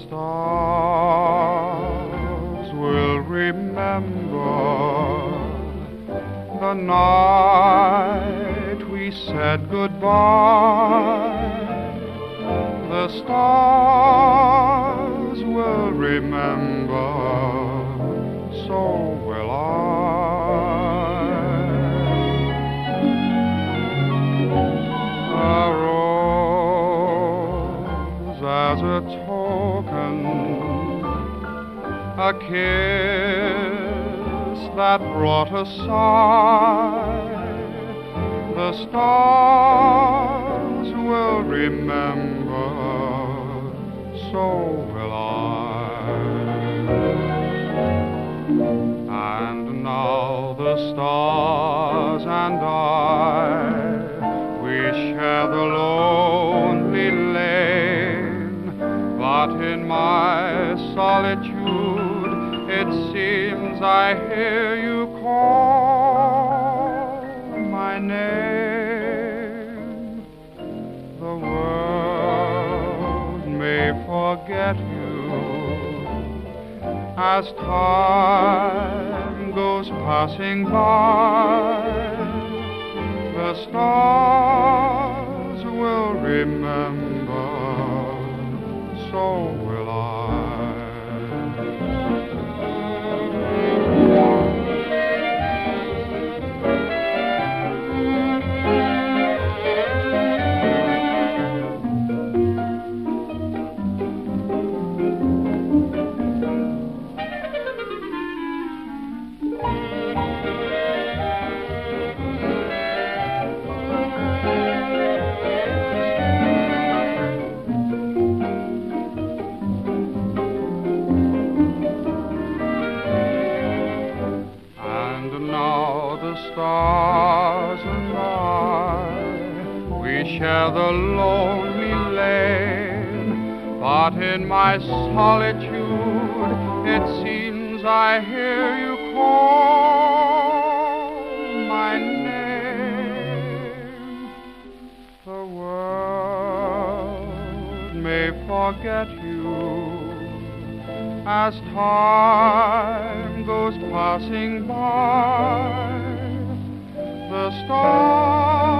stars will remember the night we said goodbye. The stars will remember, so will I. A rose as a token, a kiss that brought a sigh. The stars will remember, so will I. And now the stars and I, we share the lonely lane, but in my solitude it seems I hear you call my name. The world may forget you as time goes passing by. The stars will remember, so will I. Now the stars and I, we share the lonely lane, but in my solitude it seems I hear you call my name. The world may forget you as time goes passing by. The stars